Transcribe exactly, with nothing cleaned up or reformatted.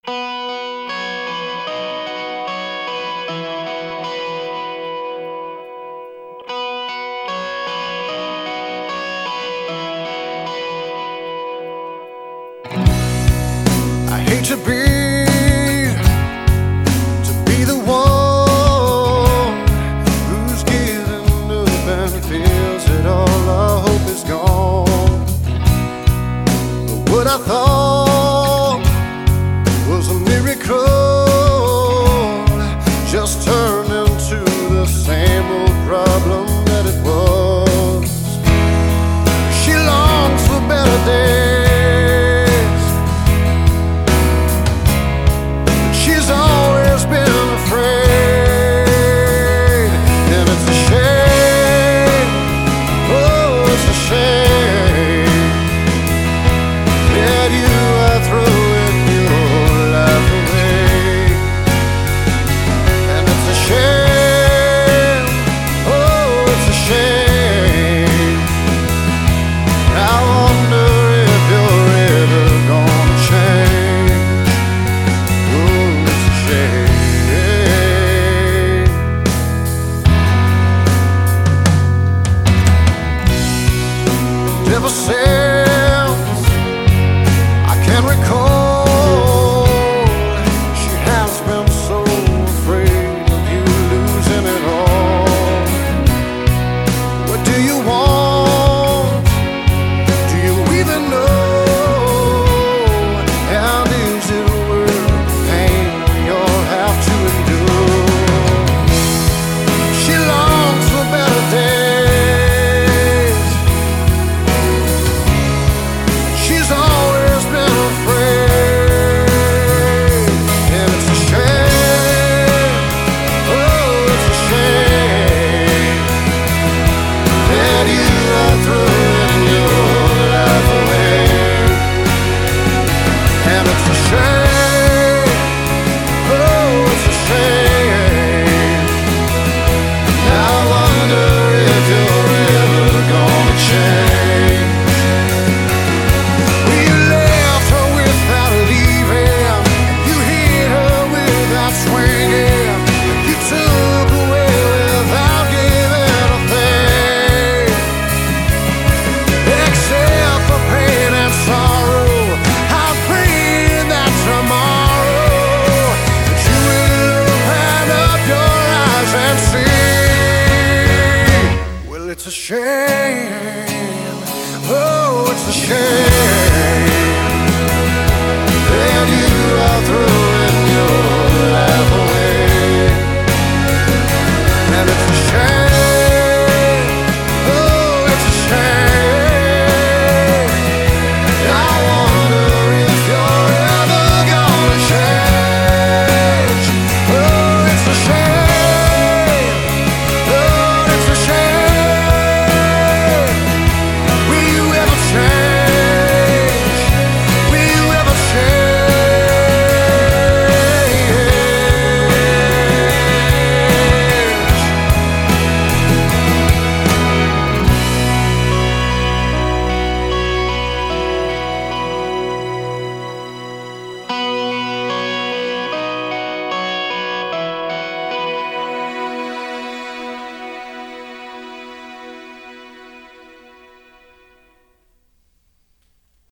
I hate to be, to be the one who's giving up and feels that all our hope is gone. But what I thought was a miracle just turned into the same old problem that it was. She longs for better days. Ever since I can recall, she has been so afraid of you losing it all. What do you want? Do you even know? And is it worth the pain you'll have to endure? She longs for better days. It's a shame.